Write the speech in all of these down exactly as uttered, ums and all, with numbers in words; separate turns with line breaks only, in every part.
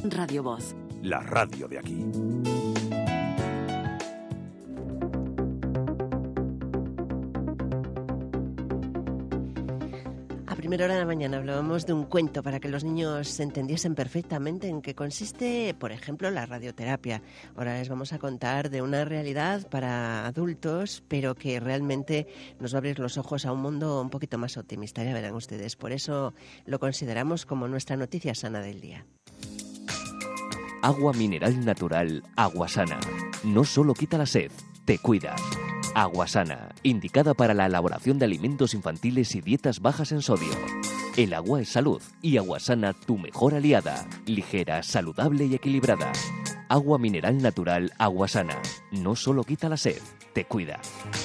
Radio Voz.
La radio de aquí.
A primera hora de la mañana hablábamos de un cuento para que los niños entendiesen perfectamente en qué consiste, por ejemplo, la radioterapia. Ahora les vamos a contar de una realidad para adultos, pero que realmente nos va a abrir los ojos a un mundo un poquito más optimista, ya verán ustedes. Por eso lo consideramos como nuestra noticia sana del día.
Agua mineral natural Aguasana. No solo quita la sed, te cuida. Aguasana, indicada para la elaboración de alimentos infantiles y dietas bajas en sodio. El agua es salud y Aguasana tu mejor aliada. Ligera, saludable y equilibrada. Agua mineral natural Aguasana. No solo quita la sed, te cuida.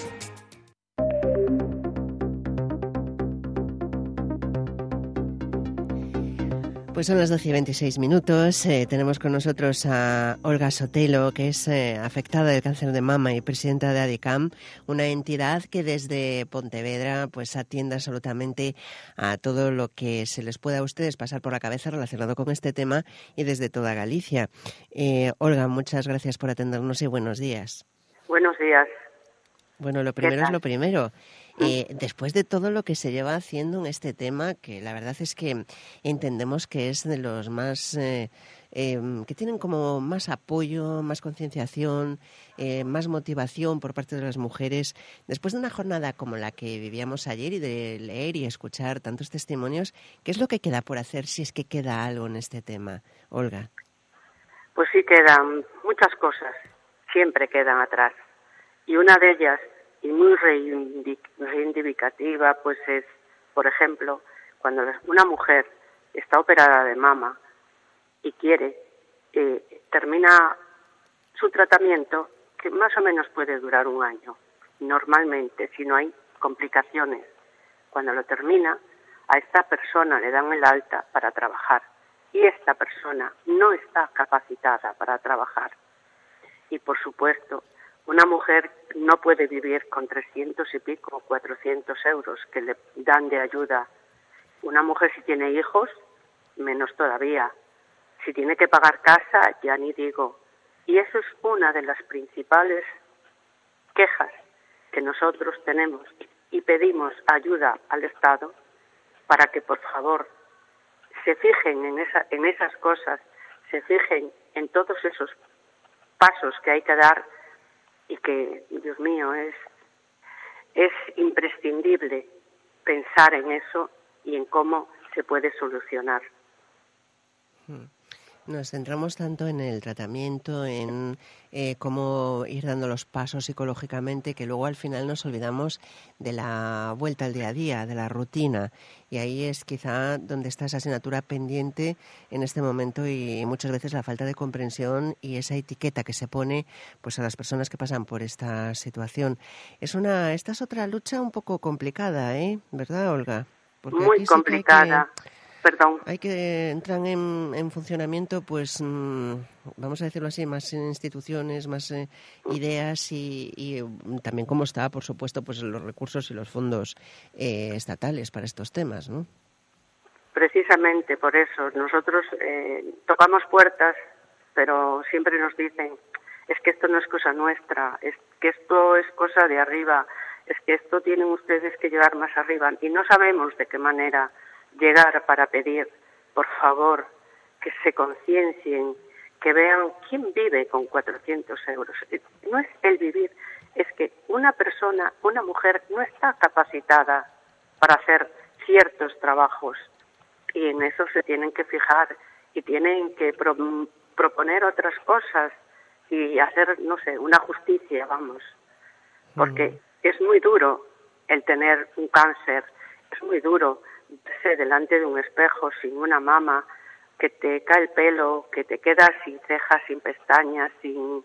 Pues son las doce y veintiséis minutos. Eh, tenemos con nosotros a Olga Sotelo, que es eh, afectada del cáncer de mama y presidenta de ADICAM, una entidad que desde Pontevedra pues atiende absolutamente a todo lo que se les pueda a ustedes pasar por la cabeza relacionado con este tema y desde toda Galicia. Eh, Olga, muchas gracias por atendernos y buenos días.
Buenos días.
Bueno, lo primero es lo primero. Eh, después de todo lo que se lleva haciendo en este tema, que la verdad es que entendemos que es de los más eh, eh, que tienen como más apoyo, más concienciación, eh, más motivación por parte de las mujeres, después de una jornada como la que vivíamos ayer y de leer y escuchar tantos testimonios, ¿qué es lo que queda por hacer, si es que queda algo en este tema, Olga?
Pues sí, quedan muchas cosas, siempre quedan atrás, y una de ellas, y muy reivindicativa, pues es, por ejemplo, cuando una mujer está operada de mama y quiere, eh, termina su tratamiento, que más o menos puede durar un año, normalmente, si no hay complicaciones. Cuando lo termina, a esta persona le dan el alta para trabajar, y esta persona no está capacitada para trabajar. Y, por supuesto, una mujer no puede vivir con trescientos y pico o cuatrocientos euros que le dan de ayuda. Una mujer, si tiene hijos, menos todavía. Si tiene que pagar casa, ya ni digo. Y eso es una de las principales quejas que nosotros tenemos y pedimos ayuda al Estado para que, por favor, se fijen en, esa, en esas cosas, se fijen en todos esos pasos que hay que dar y que, Dios mío, es, es imprescindible pensar en eso y en cómo se puede solucionar.
Nos centramos tanto en el tratamiento, en eh, cómo ir dando los pasos psicológicamente, que luego al final nos olvidamos de la vuelta al día a día, de la rutina. Y ahí es quizá donde está esa asignatura pendiente en este momento y muchas veces la falta de comprensión y esa etiqueta que se pone pues a las personas que pasan por esta situación. Es una, esta es otra lucha un poco complicada, ¿eh? ¿Verdad, Olga? Porque
Muy
aquí
complicada.
Sí que hay que...
Perdón.
Hay que entrar en, en funcionamiento, pues, mmm, vamos a decirlo así, más instituciones, más eh, ideas y, y también cómo está, por supuesto, pues los recursos y los fondos eh, estatales para estos temas, ¿no?
Precisamente por eso. Nosotros eh, tocamos puertas, pero siempre nos dicen, es que esto no es cosa nuestra, es que esto es cosa de arriba, es que esto tienen ustedes que llevar más arriba. Y no sabemos de qué manera llegar para pedir, por favor, que se conciencien, que vean quién vive con cuatrocientos euros. No es el vivir, es que una persona, una mujer, no está capacitada para hacer ciertos trabajos y en eso se tienen que fijar y tienen que pro, proponer otras cosas y hacer, no sé, una justicia, vamos, porque mm. es muy duro el tener un cáncer, es muy duro delante de un espejo sin una mama, que te cae el pelo, que te quedas sin cejas, sin pestañas, sin,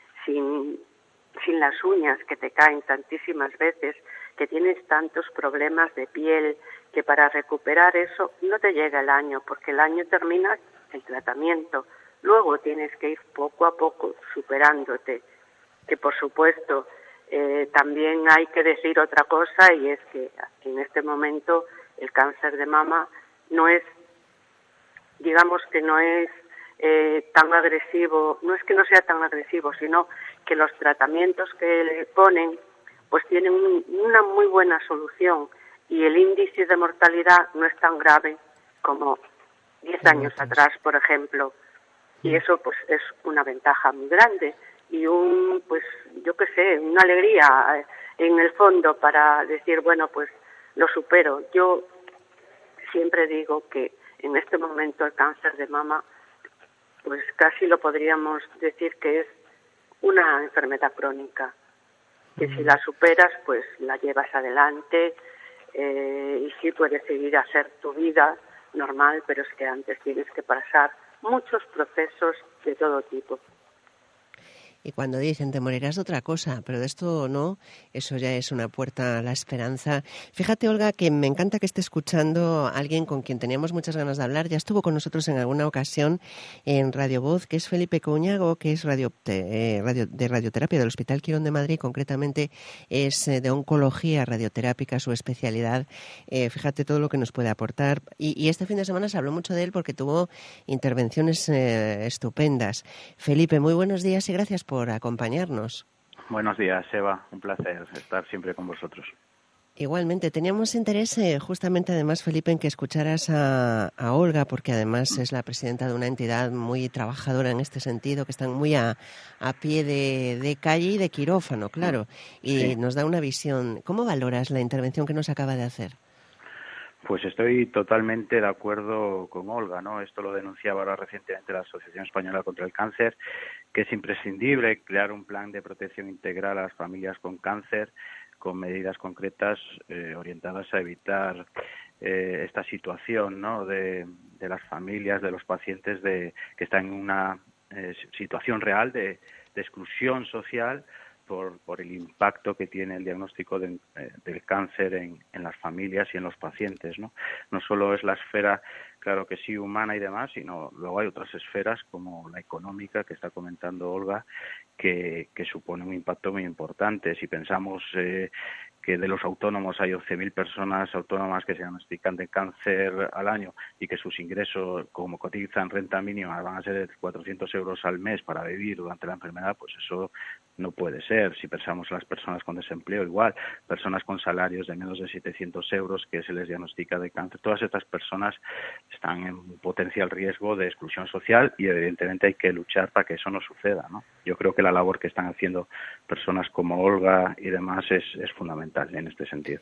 sin, sin las uñas que te caen tantísimas veces, que tienes tantos problemas de piel, que para recuperar eso no te llega el año, porque el año termina el tratamiento. Luego tienes que ir poco a poco superándote, que por supuesto eh, también hay que decir otra cosa, y es que en este momento el cáncer de mama no es, digamos que no es eh, tan agresivo, no es que no sea tan agresivo, sino que los tratamientos que le ponen pues tienen un, una muy buena solución y el índice de mortalidad no es tan grave como diez años atrás, por ejemplo. Y eso pues es una ventaja muy grande y un, pues yo qué sé, una alegría en el fondo para decir, bueno, pues lo supero. Yo siempre digo que en este momento el cáncer de mama, pues casi lo podríamos decir que es una enfermedad crónica, que si la superas, pues la llevas adelante eh, y sí puedes seguir a hacer tu vida normal, pero es que antes tienes que pasar muchos procesos de todo tipo.
Y cuando dicen te morirás de otra cosa, pero de esto no, eso ya es una puerta a la esperanza. Fíjate, Olga, que me encanta que esté escuchando a alguien con quien teníamos muchas ganas de hablar. Ya estuvo con nosotros en alguna ocasión en Radio Voz, que es Felipe Couñago, que es radio, eh, radio, de radioterapia del Hospital Quirón de Madrid, concretamente es eh, de oncología radioterápica, su especialidad. Eh, fíjate todo lo que nos puede aportar. Y, y este fin de semana se habló mucho de él porque tuvo intervenciones eh, estupendas. Felipe, muy buenos días y gracias por por acompañarnos.
Buenos días, Eva. Un placer estar siempre con vosotros.
Igualmente, teníamos interés eh, justamente además, Felipe, en que escucharas a, a Olga, porque además es la presidenta de una entidad muy trabajadora en este sentido, que están muy a, a pie de, de calle y de quirófano, claro, y sí. Nos da una visión. ¿Cómo valoras la intervención que nos acaba de hacer?
Pues estoy totalmente de acuerdo con Olga, ¿no? Esto lo denunciaba ahora recientemente la Asociación Española contra el Cáncer, que es imprescindible crear un plan de protección integral a las familias con cáncer, con medidas concretas eh, orientadas a evitar eh, esta situación, ¿no? de, de las familias, de los pacientes de, que están en una eh, situación real de, de exclusión social por, por el impacto que tiene el diagnóstico de, eh, del cáncer en, en las familias y en los pacientes, ¿no? No solo es la esfera, claro que sí, humana y demás, sino luego hay otras esferas como la económica que está comentando Olga, que, que supone un impacto muy importante. Si pensamos eh, que de los autónomos hay once mil personas autónomas que se diagnostican de cáncer al año y que sus ingresos, como cotizan renta mínima, van a ser de cuatrocientos euros al mes para vivir durante la enfermedad, pues eso no puede ser. Si pensamos en las personas con desempleo, igual, personas con salarios de menos de setecientos euros que se les diagnostica de cáncer, todas estas personas están en potencial riesgo de exclusión social y evidentemente hay que luchar para que eso no suceda, ¿no? Yo creo que la labor que están haciendo personas como Olga y demás es, es fundamental en este sentido.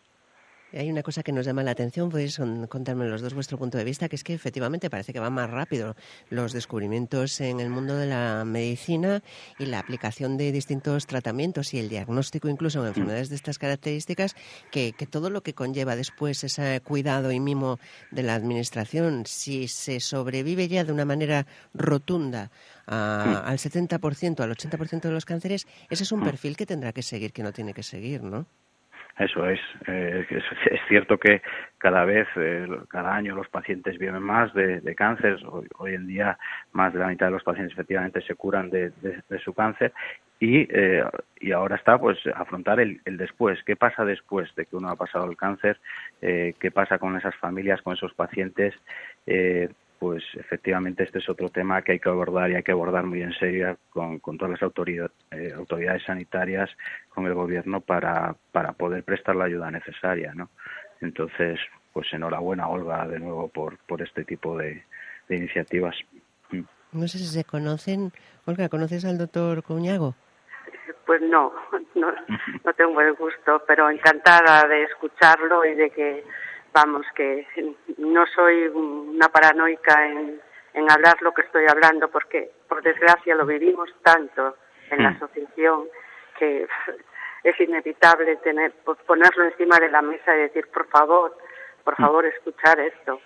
Hay una cosa que nos llama la atención, podéis contarme los dos vuestro punto de vista, que es que efectivamente parece que van más rápido los descubrimientos en el mundo de la medicina y la aplicación de distintos tratamientos y el diagnóstico incluso en enfermedades de estas características, que, que todo lo que conlleva después ese cuidado y mimo de la administración. Si se sobrevive ya de una manera rotunda a, al setenta por ciento, al ochenta por ciento de los cánceres, ese es un perfil que tendrá que seguir, que no tiene que seguir, ¿no?
Eso es. Eh, es. Es cierto que cada vez, eh, cada año los pacientes viven más de, de cáncer. Hoy, hoy en día más de la mitad de los pacientes efectivamente se curan de, de, de su cáncer y, eh, y ahora está pues afrontar el, el después. ¿Qué pasa después de que uno ha pasado el cáncer? Eh, ¿Qué pasa con esas familias, con esos pacientes? Eh, pues efectivamente este es otro tema que hay que abordar y hay que abordar muy en serio con, con todas las autoridad, eh, autoridades sanitarias, con el gobierno para, para poder prestar la ayuda necesaria, ¿no? Entonces, pues enhorabuena, Olga, de nuevo por, por este tipo de, de iniciativas.
No sé si se conocen. Olga, ¿conoces al doctor Couñago?
Pues no, no, no tengo el gusto, pero encantada de escucharlo y de que vamos, que no soy una paranoica en, en hablar lo que estoy hablando, porque por desgracia lo vivimos tanto en la asociación que es inevitable tener ponerlo encima de la mesa y decir, por favor, por favor, escuchar esto.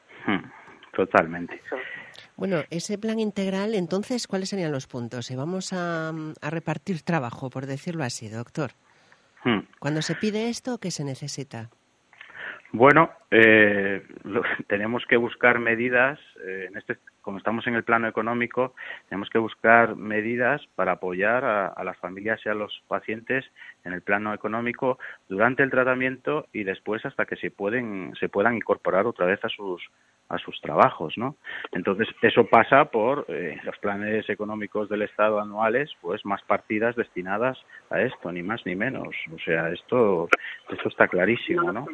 Totalmente.
Eso.
Bueno, ese plan integral, entonces, ¿cuáles serían los puntos? Y vamos a, a repartir trabajo, por decirlo así, doctor. Cuando se pide esto, ¿qué se necesita?
Bueno, eh, lo, tenemos que buscar medidas, eh, en este como estamos en el plano económico, tenemos que buscar medidas para apoyar a, a las familias y a los pacientes en el plano económico durante el tratamiento y después hasta que se pueden se puedan incorporar otra vez a sus a sus trabajos, ¿no? Entonces, eso pasa por eh, los planes económicos del Estado anuales, pues más partidas destinadas a esto, ni más ni menos. O sea, esto esto está clarísimo, ¿no?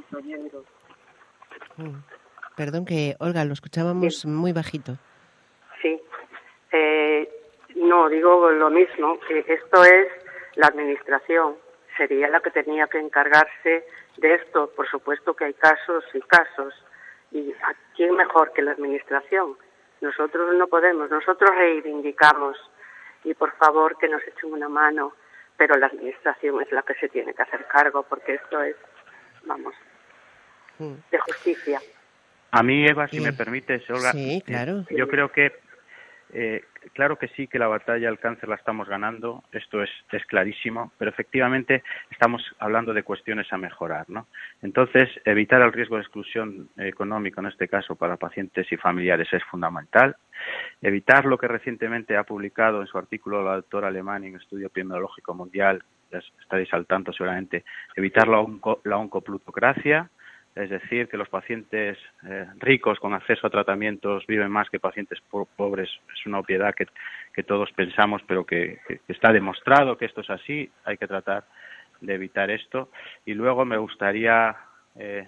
Perdón, que Olga, lo escuchábamos sí. muy bajito.
Sí. Eh, no, digo lo mismo, que esto es la administración, sería la que tenía que encargarse de esto. Por supuesto que hay casos y casos. ¿Y a quién mejor que la administración? Nosotros no podemos, nosotros reivindicamos y por favor que nos echen una mano, pero la administración es la que se tiene que hacer cargo porque esto es, vamos, de justicia.
A mí, Eva, si sí. me permites, Olga,
sí, claro.
yo creo que Eh, claro que sí, que la batalla al cáncer la estamos ganando, esto es, es clarísimo, pero efectivamente estamos hablando de cuestiones a mejorar, ¿no? Entonces, evitar el riesgo de exclusión económica, en este caso, para pacientes y familiares es fundamental. Evitar lo que recientemente ha publicado en su artículo la doctora Alemán en Estudio Epidemiológico Mundial, ya estaréis al tanto seguramente, evitar la, onco, la oncoplutocracia. Es decir, que los pacientes eh, ricos con acceso a tratamientos viven más que pacientes po- pobres. Es una obviedad que, que todos pensamos, pero que, que, que está demostrado que esto es así. Hay que tratar de evitar esto. Y luego me gustaría eh,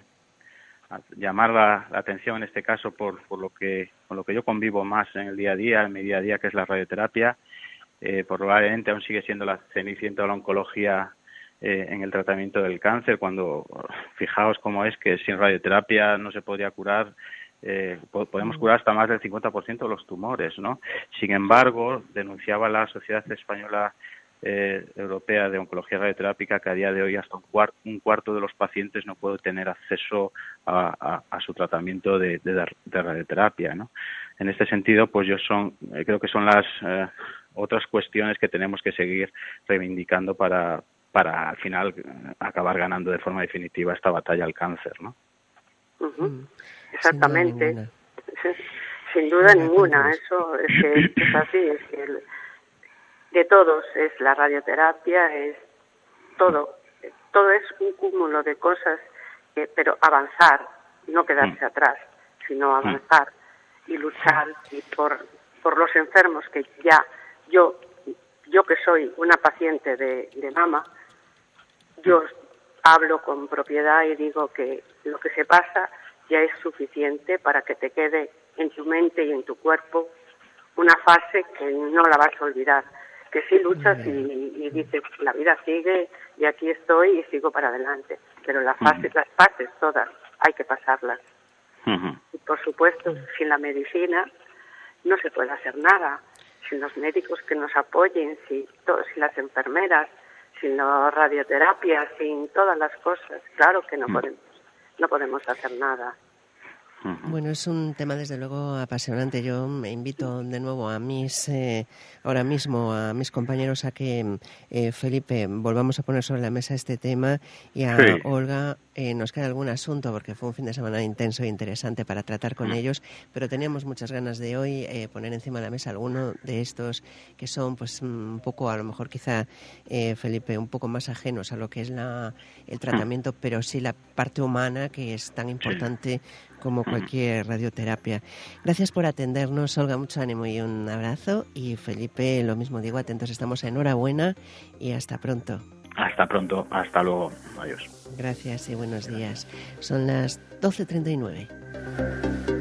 llamar la, la atención en este caso por, por lo que con lo que yo convivo más en el día a día, en mi día a día, que es la radioterapia. Eh, probablemente aún sigue siendo la cenicienta de la oncología Eh, en el tratamiento del cáncer, cuando fijaos cómo es que sin radioterapia no se podría curar, eh, po- podemos curar hasta más del cincuenta por ciento de los tumores, ¿no? Sin embargo, denunciaba la Sociedad Española eh, Europea de Oncología Radioterápica que a día de hoy hasta un, cuar- un cuarto de los pacientes no puede tener acceso a, a, a su tratamiento de, de, de radioterapia, ¿no? En este sentido, pues yo son, eh, creo que son las eh, otras cuestiones que tenemos que seguir reivindicando para para al final acabar ganando de forma definitiva esta batalla al cáncer, ¿no?
Uh-huh. Exactamente. Sin duda ninguna, Sin duda ninguna. Eso es que es así, es que el, de todos es la radioterapia, es todo, todo es un cúmulo de cosas, que, pero avanzar, no quedarse mm. atrás, sino avanzar mm. y luchar y por por los enfermos que ya yo yo que soy una paciente de, de mama. Yo hablo con propiedad y digo que lo que se pasa ya es suficiente para que te quede en tu mente y en tu cuerpo una fase que no la vas a olvidar, que sí luchas y, y dices, la vida sigue y aquí estoy y sigo para adelante, pero las fases, las fases todas hay que pasarlas. Uh-huh. Y por supuesto, sin la medicina no se puede hacer nada, sin los médicos que nos apoyen, sin, todos, sin las enfermeras, sin la radioterapia, sin todas las cosas, claro que no podemos, no podemos hacer nada.
Bueno, es un tema desde luego apasionante. Yo me invito de nuevo a mis, eh, ahora mismo a mis compañeros a que, eh, Felipe, volvamos a poner sobre la mesa este tema y a sí. Olga, eh, nos queda algún asunto porque fue un fin de semana intenso e interesante para tratar con ellos, pero teníamos muchas ganas de hoy eh, poner encima de la mesa alguno de estos que son pues un poco, a lo mejor quizá, eh, Felipe, un poco más ajenos a lo que es la, el tratamiento, pero sí la parte humana que es tan importante como cualquier radioterapia. Gracias por atendernos, Olga, mucho ánimo y un abrazo. Y Felipe, lo mismo digo, atentos estamos, enhorabuena y hasta pronto.
Hasta pronto, hasta luego, adiós.
Gracias y buenos días. Son las doce treinta y nueve.